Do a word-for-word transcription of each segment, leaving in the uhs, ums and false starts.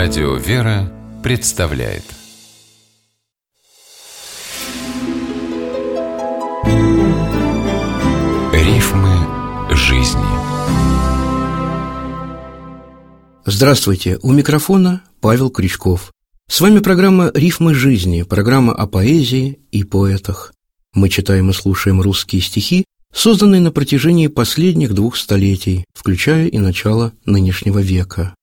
Радио «Вера» представляет Рифмы жизни. Здравствуйте, у микрофона Павел Крючков. С вами программа «Рифмы жизни», программа о поэзии и поэтах. Мы читаем и слушаем русские стихи, созданные на протяжении последних двух столетий, включая и начало нынешнего века.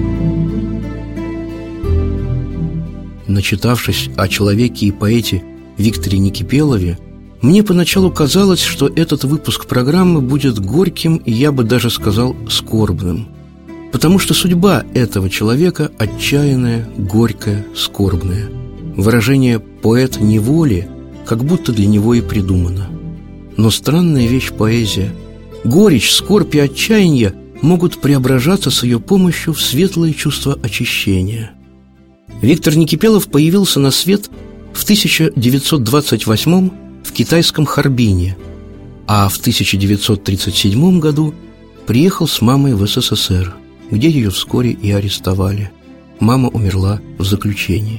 Начитавшись о человеке и поэте Викторе Некипелове, мне поначалу казалось, что этот выпуск программы будет горьким и, я бы даже сказал, скорбным, потому что судьба этого человека отчаянная, горькая, скорбная. Выражение «поэт неволи» как будто для него и придумано. Но странная вещь поэзия. Горечь, скорбь и отчаяние могут преображаться с ее помощью в светлое чувство очищения. Виктор Некипелов появился на свет в тысяча девятьсот двадцать восьмом в китайском Харбине, а в тысяча девятьсот тридцать седьмом году приехал с мамой в СССР, где ее вскоре и арестовали. Мама умерла в заключении.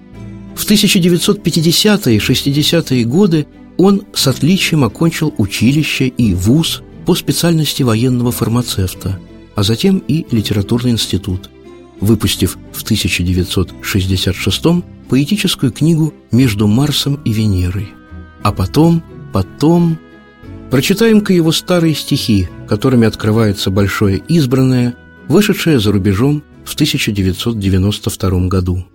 В тысяча девятьсот пятидесятые и шестидесятые годы он с отличием окончил училище и вуз по специальности военного фармацевта, а затем и литературный институт, выпустив в тысяча девятьсот шестьдесят шестом поэтическую книгу «Между Марсом и Венерой». А потом, потом... Прочитаем-ка его старые стихи, которыми открывается «Большое избранное», вышедшее за рубежом в тысяча девятьсот девяносто втором году.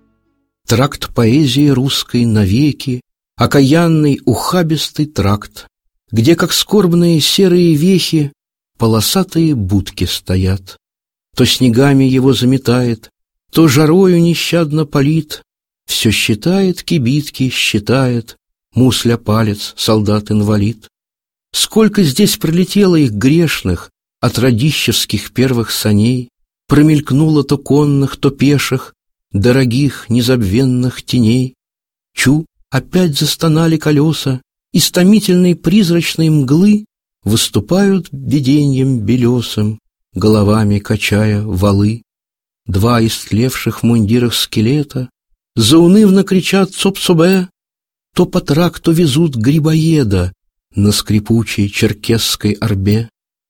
Тракт поэзии русской навеки, окаянный ухабистый тракт, где, как скорбные серые вехи, полосатые будки стоят. То снегами его заметает, то жарою нещадно палит, все считает кибитки, считает, мусля палец, солдат-инвалид. Сколько здесь пролетело их грешных от радищевских первых саней, промелькнуло то конных, то пеших, дорогих незабвенных теней. Чу, опять застонали колеса, из томительной призрачной мглы выступают виденьем белесым, головами качая валы. Два истлевших в мундирах скелета заунывно кричат «Цоп-цобе», то по тракту везут грибоеда на скрипучей черкесской орбе.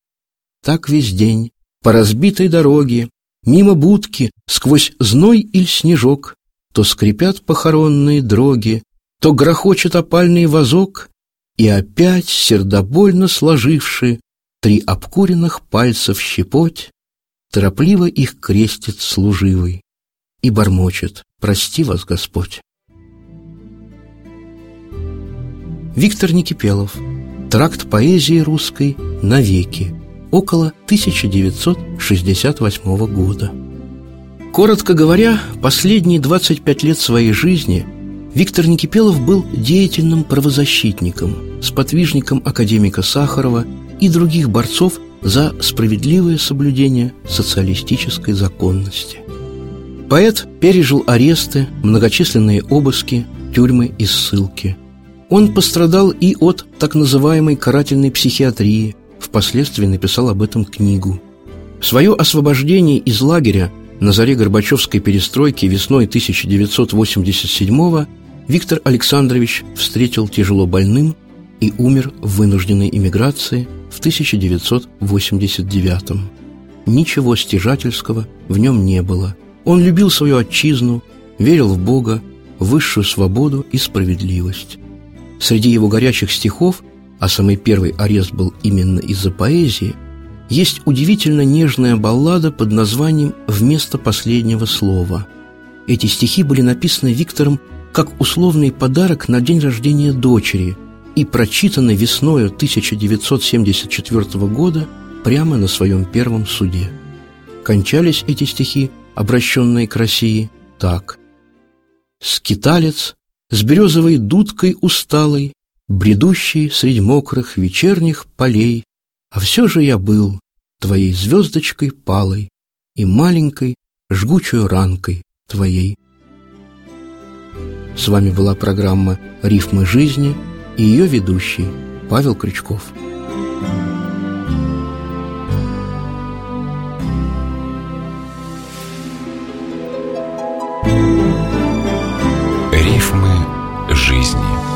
Так весь день по разбитой дороге, мимо будки, сквозь зной иль снежок, то скрипят похоронные дроги, то грохочет опальный вазок, и опять, сердобольно сложивши три обкуренных пальцев щепоть, торопливо их крестит служивый и бормочет: «Прости вас, Господь». Виктор Некипелов. Тракт поэзии русской навеки. Около тысяча девятьсот шестьдесят восьмого года. Коротко говоря, последние двадцать пять лет своей жизни Виктор Некипелов был деятельным правозащитником, сподвижником академика Сахарова и других борцов за справедливое соблюдение социалистической законности. Поэт пережил аресты, многочисленные обыски, тюрьмы и ссылки. Он пострадал и от так называемой карательной психиатрии, впоследствии написал об этом книгу. Свое освобождение из лагеря на заре Горбачевской перестройки весной тысяча девятьсот восемьдесят седьмого Виктор Александрович встретил тяжело больным и умер в вынужденной эмиграции в тысяча девятьсот восемьдесят девятом. Ничего стяжательского в нем не было. Он любил свою отчизну, верил в Бога, в высшую свободу и справедливость. Среди его горячих стихов, а самый первый арест был именно из-за поэзии, есть удивительно нежная баллада под названием «Вместо последнего слова». Эти стихи были написаны Виктором как условный подарок на день рождения дочери и прочитаны весною тысяча девятьсот семьдесят четвёртого года прямо на своем первом суде. Кончались эти стихи, обращенные к России, так: «Скиталец с березовой дудкой усталой, бредущий средь мокрых вечерних полей, а все же я был твоей звездочкой палой и маленькой жгучей ранкой твоей». С вами была программа «Рифмы жизни» и ее ведущий Павел Крючков. жизни.